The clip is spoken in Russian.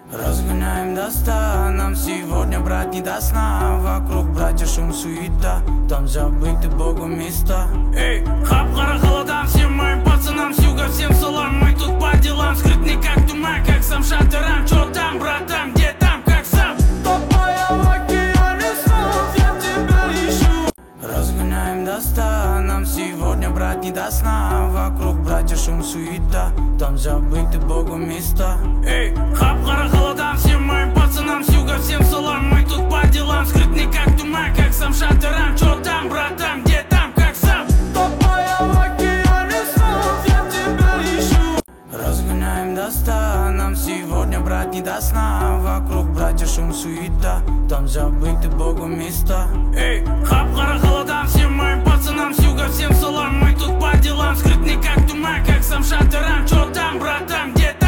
Разгоняем до 100, нам сегодня, брать, не до сна. Вокруг, братья, шум, суета, там забыты Богом места. Эй, хап-хара холодам всем моим пацанам с юга, всем салам. Мы тут по делам, скрытный как туман, как сам шатырам. Чё там, братан, где там, как сам? Топая в океане снов, я тебя ищу. Разгоняем до 100, нам сегодня, брать, не до сна. Вокруг, братья, шум, суета, там забыты Богом места. Эй, хап-хара холодам всем моим пацанам с юга, всем салам. Мы тут по делам, скрытный как туман, как сам шатырам. Чё там, братан, где там, как сам? Топая в океане снов, я тебя ищу. Разгоняем до 100, нам сегодня, брать, не до сна. Вокруг, братья, шум, суета, там забыты Богом места. Эй, хап-хара холодам всем моим пацанам с юга, всем салам. Мы тут по делам, скрытный как туман, как сам шатырам. Чё там, братан, где